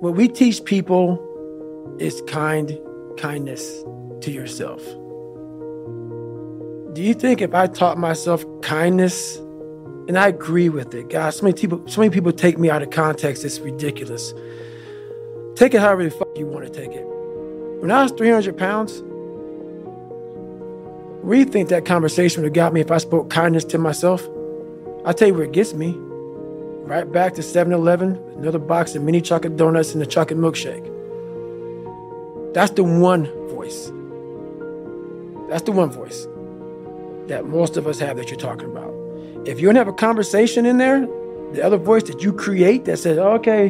what we teach people is kindness to yourself. Do you think if I taught myself kindness, and I agree with it, guys, so many people take me out of context, it's ridiculous. Take it however the fuck you want to take it. When I was 300 pounds, where do you think that conversation would have got me if I spoke kindness to myself? I'll tell you where it gets me. Right back to 7-Eleven, another box of mini chocolate donuts and a chocolate milkshake. That's the one voice. That's the one voice that most of us have that you're talking about. If you don't have a conversation in there, the other voice that you create that says, okay,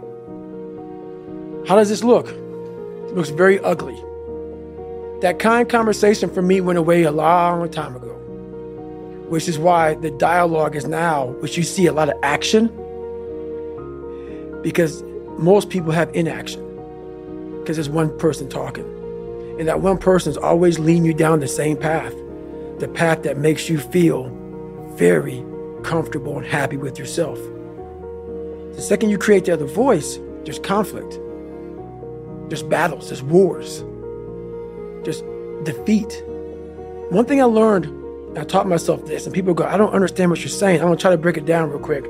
how does this look? It looks very ugly. That kind conversation for me went away a long time ago, which is why the dialogue is now, which you see a lot of action, because most people have inaction, because there's one person talking. And that one person is always leading you down the same path, the path that makes you feel very comfortable and happy with yourself. The second you create the other voice, there's conflict, there's battles, there's wars, there's defeat. One thing I learned, I taught myself this, and people go, I don't understand what you're saying. I'm gonna try to break it down real quick.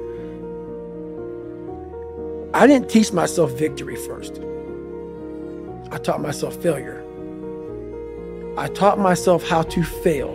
I didn't teach myself victory first. I taught myself failure. I taught myself how to fail.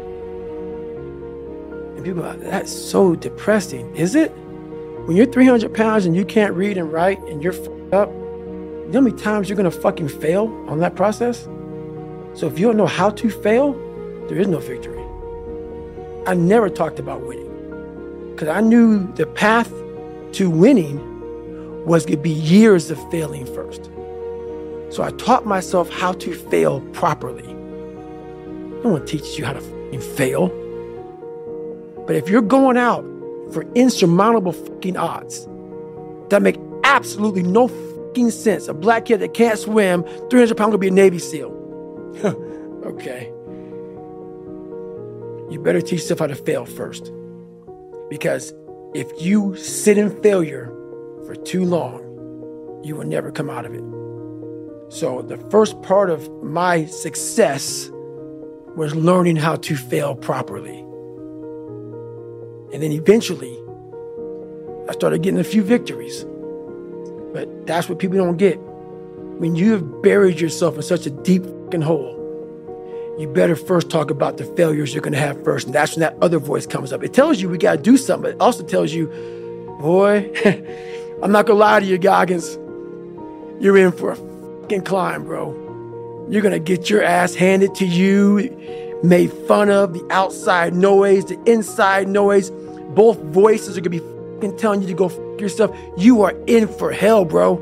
And people are like, that's so depressing. Is it? When you're 300 pounds and you can't read and write and you're fucked up, you know how many times you're gonna fucking fail on that process? So if you don't know how to fail, there is no victory. I never talked about winning because I knew the path to winning was going to be years of failing first. So I taught myself how to fail properly. No one teaches you how to fucking fail. But if you're going out for insurmountable fucking odds that make absolutely no fucking sense, a black kid that can't swim, 300 pounds, gonna be a Navy SEAL. Okay. You better teach yourself how to fail first. Because if you sit in failure for too long, you will never come out of it. So the first part of my success was learning how to fail properly. And then eventually, I started getting a few victories. But that's what people don't get. When you have buried yourself in such a deep fucking hole, you better first talk about the failures you're going to have first. And that's when that other voice comes up. It tells you we got to do something, but it also tells you, boy, I'm not going to lie to you, Goggins. You're in for a fucking climb, bro. You're going to get your ass handed to you, made fun of, the outside noise, the inside noise. Both voices are going to be fucking telling you to go fuck yourself. You are in for hell, bro.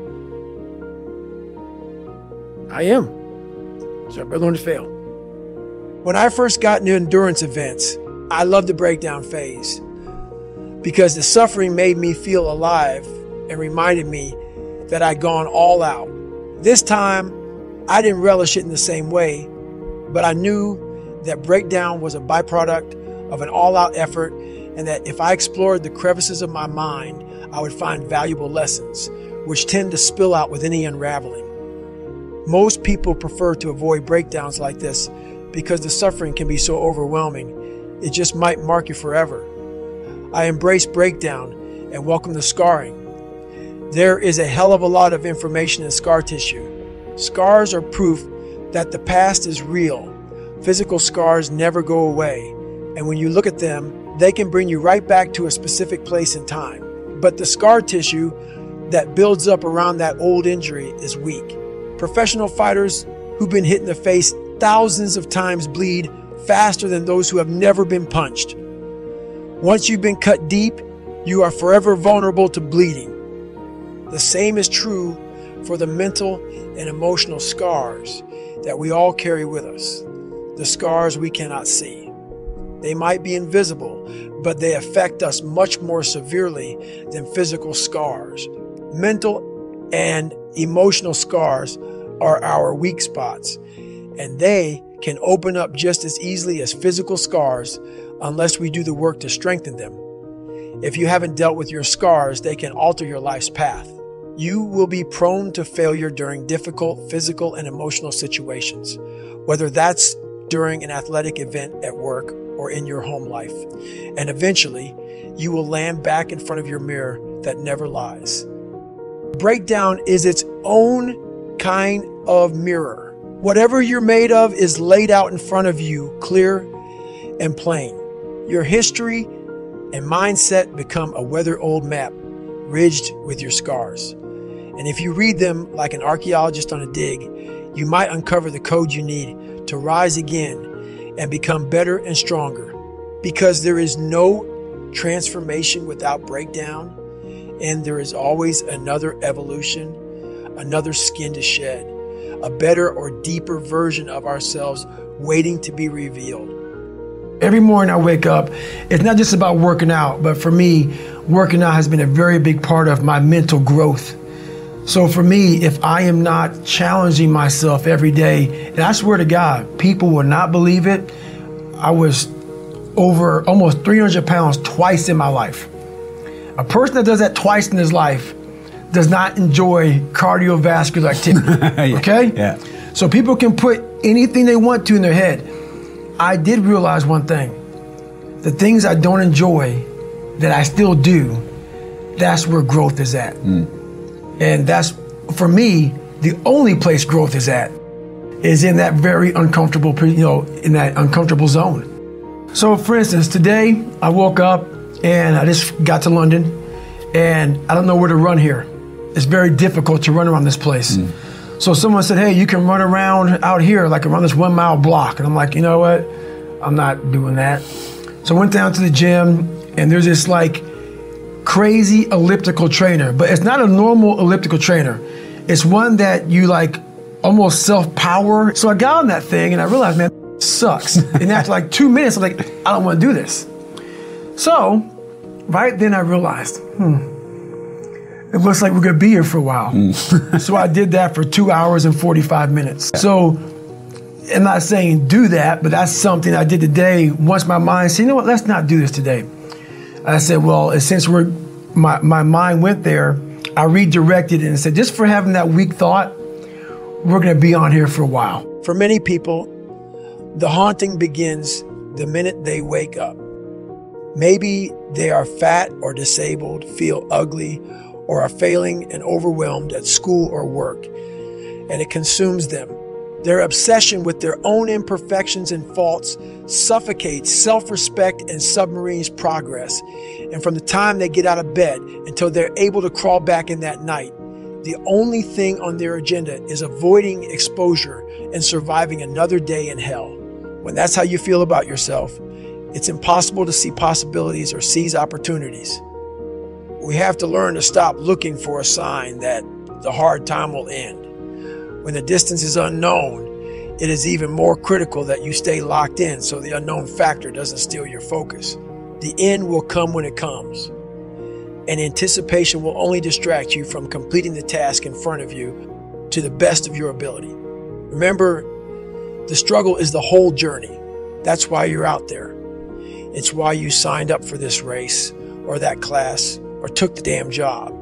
I am. So I better learn to fail. When I first got into endurance events, I loved the breakdown phase because the suffering made me feel alive and reminded me that I'd gone all out. This time, I didn't relish it in the same way, but I knew that breakdown was a byproduct of an all-out effort and that if I explored the crevices of my mind, I would find valuable lessons, which tend to spill out with any unraveling. Most people prefer to avoid breakdowns like this because the suffering can be so overwhelming. It just might mark you forever. I embrace breakdown and welcome the scarring. There is a hell of a lot of information in scar tissue. Scars are proof that the past is real. Physical scars never go away. And when you look at them, they can bring you right back to a specific place in time. But the scar tissue that builds up around that old injury is weak. Professional fighters who've been hit in the face thousands of times bleed faster than those who have never been punched. Once you've been cut deep, you are forever vulnerable to bleeding. The same is true for the mental and emotional scars that we all carry with us. The scars we cannot see. They might be invisible, but they affect us much more severely than physical scars. Mental and emotional scars are our weak spots, and they can open up just as easily as physical scars unless we do the work to strengthen them. If you haven't dealt with your scars, they can alter your life's path. You will be prone to failure during difficult physical and emotional situations, whether that's during an athletic event at work or in your home life. And eventually, you will land back in front of your mirror that never lies. Breakdown is its own kind of mirror. Whatever you're made of is laid out in front of you, clear and plain. Your history and mindset become a weathered old map, ridged with your scars. And if you read them like an archaeologist on a dig, you might uncover the code you need to rise again and become better and stronger. Because there is no transformation without breakdown, and there is always another evolution, another skin to shed, a better or deeper version of ourselves waiting to be revealed. Every morning I wake up, it's not just about working out, but for me, working out has been a very big part of my mental growth. So for me, if I am not challenging myself every day, and I swear to God, people will not believe it, I was over almost 300 pounds twice in my life. A person that does that twice in his life does not enjoy cardiovascular activity, okay? Yeah. So people can put anything they want to in their head. I did realize one thing. The things I don't enjoy that I still do, that's where growth is at. And that's, for me, the only place growth is at, is in that very uncomfortable, in that uncomfortable zone. So for instance, today I woke up and I just got to London and I don't know where to run here. It's very difficult to run around this place. So someone said, hey, you can run around out here, like around this 1 mile block. And I'm like, you know what? I'm not doing that. So I went down to the gym and there's this like crazy elliptical trainer, but it's not a normal elliptical trainer. It's one that you like almost self-power. So I got on that thing and I realized, man, it sucks. And after like 2 minutes, I'm like, I don't want to do this. So right then I realized, it looks like we're going to be here for a while. So I did that for 2 hours and 45 minutes. So I'm not saying do that, but that's something I did today. Once my mind said, you know what, let's not do this today. I said, well, since my mind went there, I redirected it and said, just for having that weak thought, we're going to be on here for a while. For many people, the haunting begins the minute they wake up. Maybe they are fat or disabled, feel ugly, or are failing and overwhelmed at school or work, and it consumes them. Their obsession with their own imperfections and faults suffocates self-respect and submarines progress. And from the time they get out of bed until they're able to crawl back in that night, the only thing on their agenda is avoiding exposure and surviving another day in hell. When that's how you feel about yourself, it's impossible to see possibilities or seize opportunities. We have to learn to stop looking for a sign that the hard time will end. When the distance is unknown, it is even more critical that you stay locked in so the unknown factor doesn't steal your focus. The end will come when it comes, and anticipation will only distract you from completing the task in front of you to the best of your ability. Remember, the struggle is the whole journey. That's why you're out there. It's why you signed up for this race or that class or took the damn job.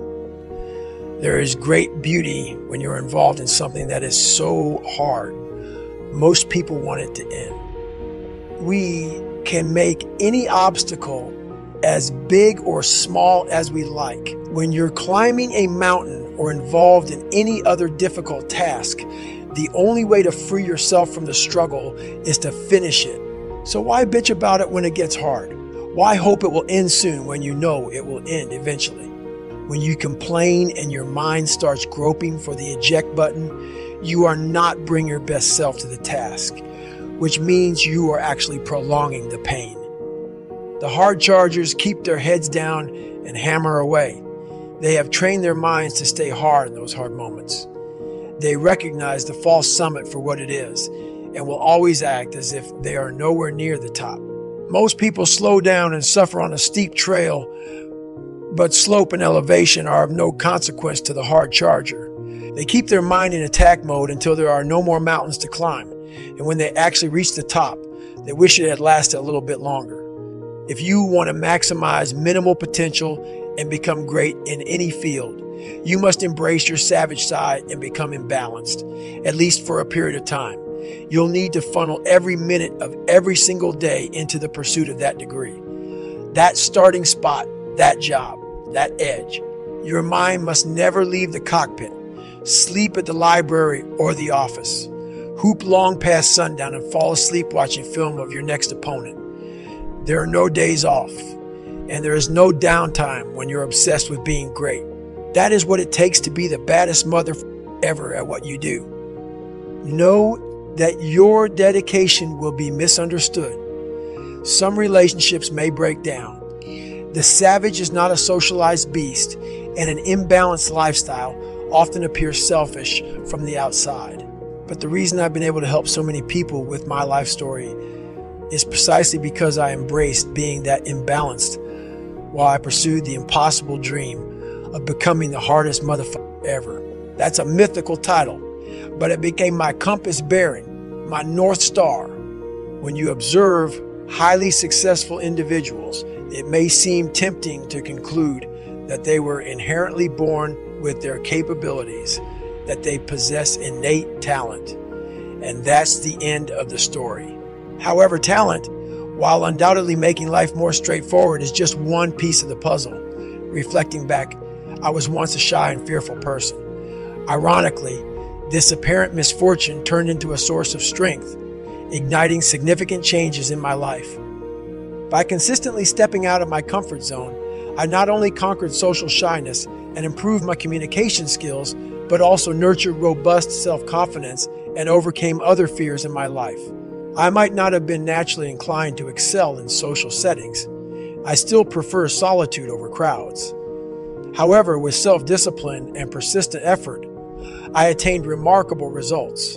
There is great beauty when you're involved in something that is so hard. Most people want it to end. We can make any obstacle as big or small as we like. When you're climbing a mountain or involved in any other difficult task, the only way to free yourself from the struggle is to finish it. So why bitch about it when it gets hard? Why hope it will end soon when you know it will end eventually? When you complain and your mind starts groping for the eject button, you are not bringing your best self to the task, which means you are actually prolonging the pain. The hard chargers keep their heads down and hammer away. They have trained their minds to stay hard in those hard moments. They recognize the false summit for what it is and will always act as if they are nowhere near the top. Most people slow down and suffer on a steep trail, but slope and elevation are of no consequence to the hard charger. They keep their mind in attack mode until there are no more mountains to climb. And when they actually reach the top, they wish it had lasted a little bit longer. If you want to maximize minimal potential and become great in any field. You must embrace your savage side and become imbalanced, at least for a period of time. You'll need to funnel every minute of every single day into the pursuit of that degree. That starting spot, that job, that edge. Your mind must never leave the cockpit. Sleep at the library or the office. Hoop long past sundown and fall asleep watching film of your next opponent. There are no days off, and there is no downtime when you're obsessed with being great. That is what it takes to be the baddest mother ever at what you do. Know that your dedication will be misunderstood. Some relationships may break down. The savage is not a socialized beast, and an imbalanced lifestyle often appears selfish from the outside. But the reason I've been able to help so many people with my life story is precisely because I embraced being that imbalanced while I pursued the impossible dream of becoming the hardest motherfucker ever. That's a mythical title, but it became my compass bearing, my North Star. When you observe highly successful individuals, it may seem tempting to conclude that they were inherently born with their capabilities, that they possess innate talent. And that's the end of the story. However, talent, while undoubtedly making life more straightforward, is just one piece of the puzzle. Reflecting back, I was once a shy and fearful person. Ironically, this apparent misfortune turned into a source of strength, igniting significant changes in my life. By consistently stepping out of my comfort zone, I not only conquered social shyness and improved my communication skills, but also nurtured robust self-confidence and overcame other fears in my life. I might not have been naturally inclined to excel in social settings. I still prefer solitude over crowds. However, with self-discipline and persistent effort, I attained remarkable results.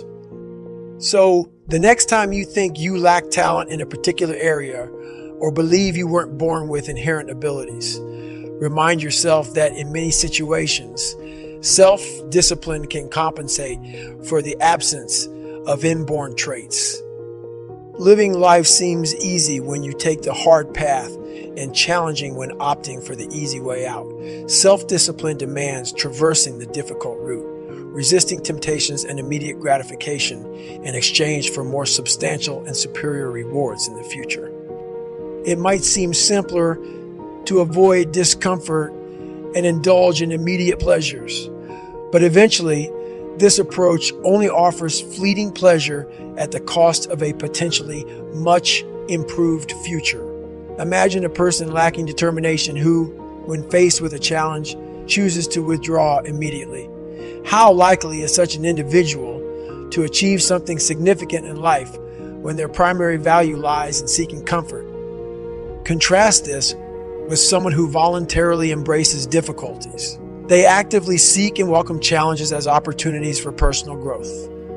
So, the next time you think you lack talent in a particular area or believe you weren't born with inherent abilities, remind yourself that in many situations, self-discipline can compensate for the absence of inborn traits. Living life seems easy when you take the hard path and challenging when opting for the easy way out. Self-discipline demands traversing the difficult route, resisting temptations and immediate gratification in exchange for more substantial and superior rewards in the future. It might seem simpler to avoid discomfort and indulge in immediate pleasures, but eventually, this approach only offers fleeting pleasure at the cost of a potentially much improved future. Imagine a person lacking determination who, when faced with a challenge, chooses to withdraw immediately. How likely is such an individual to achieve something significant in life when their primary value lies in seeking comfort? Contrast this with someone who voluntarily embraces difficulties. They actively seek and welcome challenges as opportunities for personal growth.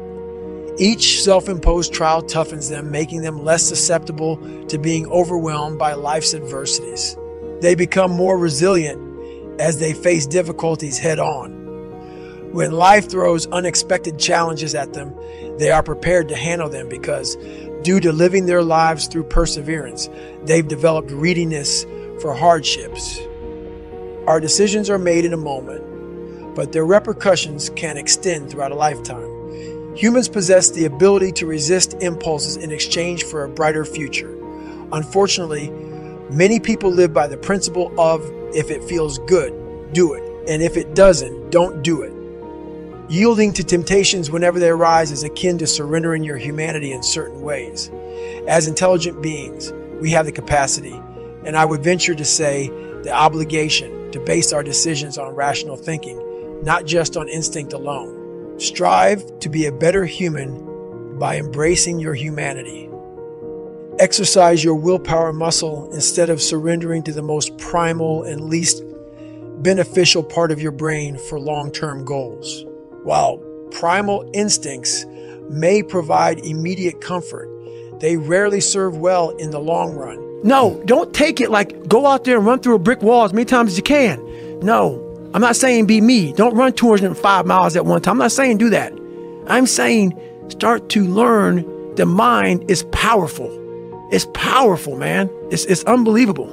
Each self-imposed trial toughens them, making them less susceptible to being overwhelmed by life's adversities. They become more resilient as they face difficulties head-on. When life throws unexpected challenges at them, they are prepared to handle them because, due to living their lives through perseverance, they've developed readiness for hardships. Our decisions are made in a moment, but their repercussions can extend throughout a lifetime. Humans possess the ability to resist impulses in exchange for a brighter future. Unfortunately, many people live by the principle of, if it feels good, do it, and if it doesn't, don't do it. Yielding to temptations whenever they arise is akin to surrendering your humanity in certain ways. As intelligent beings, we have the capacity, and I would venture to say the obligation, to base our decisions on rational thinking, not just on instinct alone. Strive to be a better human by embracing your humanity. Exercise your willpower muscle instead of surrendering to the most primal and least beneficial part of your brain for long-term goals. While primal instincts may provide immediate comfort, they rarely serve well in the long run. No, don't take it like go out there and run through a brick wall as many times as you can. No, I'm not saying be me. Don't run 205 miles at one time. I'm not saying do that. I'm saying start to learn the mind is powerful. It's powerful, man. It's unbelievable.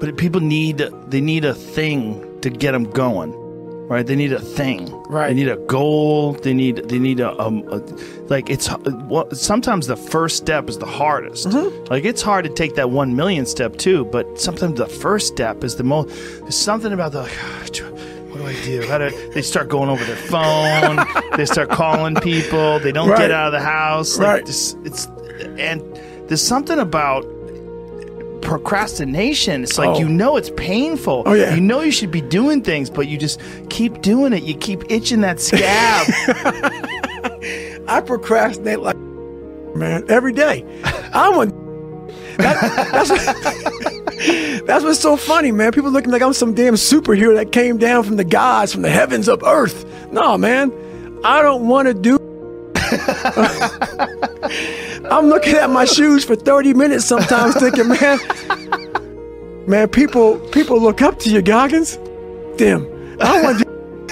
But people need a thing to get them going, right? They need a thing, right? They need a goal. They need a like sometimes the first step is the hardest. Mm-hmm. Like it's hard to take that 1 million step too, but sometimes the first step is the most. There's something about the. What do I do? They start going over their phone. They start calling people. They don't get out of the house. Like and there's something about procrastination. It's like, it's painful. Oh, yeah. You know you should be doing things, but you just keep doing it. You keep itching that scab. I procrastinate like, man, every day. That's what's so funny, man. People looking like I'm some damn superhero that came down from the gods, from the heavens of earth. No, man. I don't want to do. I'm looking at my shoes for 30 minutes sometimes thinking, man, people look up to you, Goggins. Damn. I want to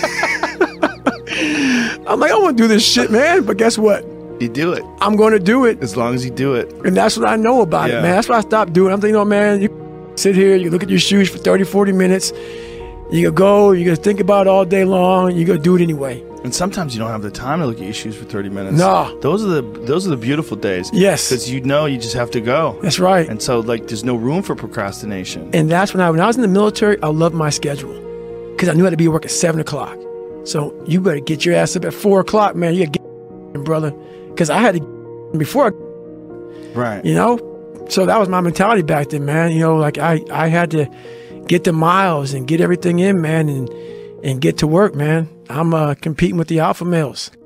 I'm like, I want to do this shit, man. But guess what? You do it. I'm going to do it. As long as you do it. And that's what I know about it, man. That's what I stopped doing. I'm thinking, man, you sit here, you look at your shoes for 30, 40 minutes. You go, you're going to think about it all day long. You're going to do it anyway. And sometimes you don't have the time to look at your shoes for 30 minutes. No. Those are the beautiful days. Yes. Because you just have to go. That's right. And so, there's no room for procrastination. And that's when I was in the military, I loved my schedule. Because I knew I had to be at work at 7 o'clock. So you better get your ass up at 4 o'clock, man. You got to get brother. Because I had to before. Right. So that was my mentality back then, man. I had to get the miles and get everything in, man, and get to work, man. I'm competing with the alpha males.